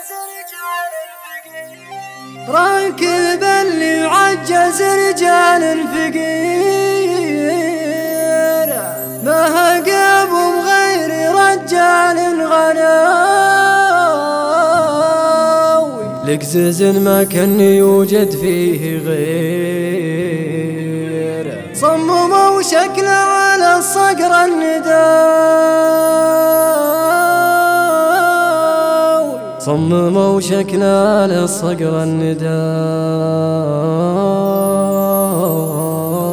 راكب اللي يعجز رجال الفقير ما هقب بغير رجال غناوي لقزز ما كان يوجد فيه غير صمموا شكله على الصقر النداوي صمموا شكله على الصقر النداوي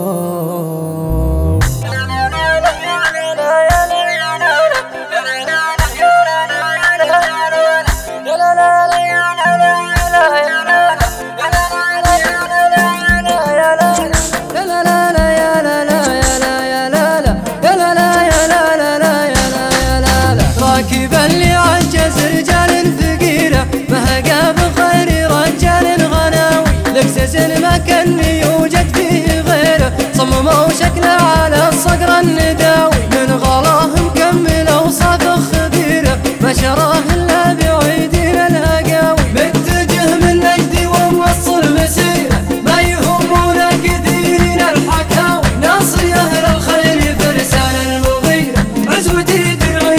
راكب اللي عجز رجال فقيرة ما هقى بخير رجال غناوي لقزز ما كان يوجد فيه غيره صمموا شكله على الصقر النداوي من غلاه مكمل اوصاف خبيره ما شراه الا بعيدين الهقاوي متجه من نجد وموصل مسيره ما يهمون كثيرين الحكاوي ناصري اهل الخير فرسان المغيره عزوتي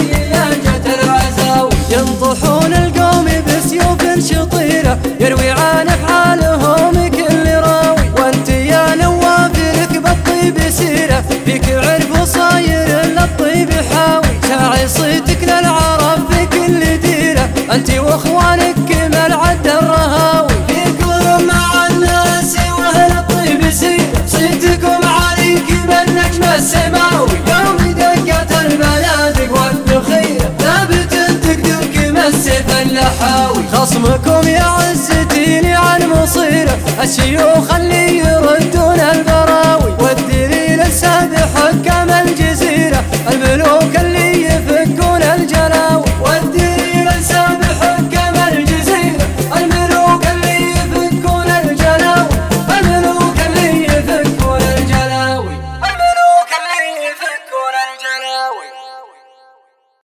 ينطحون القوم بسيوف شطيرة يروي عن افعالهم كل راوي وانت يا نواف لك بالطيب سيرة فيك عرف وصاير للطيب حاوي شاعي صيتك للعرب في كل ديرة انت واخوانك كمال عد الرهاوي فيكم مع الناس واهل الطيب سيرة صيتكم عليك بالنجم السماوي يوم دقت البنادق والذخيرة ثابت السيف اللحاوي خصمكم يعزتيني عن مصيره الشيوخ اللي يردون البراوي والدليل السابح حكام الجزيرة الملوك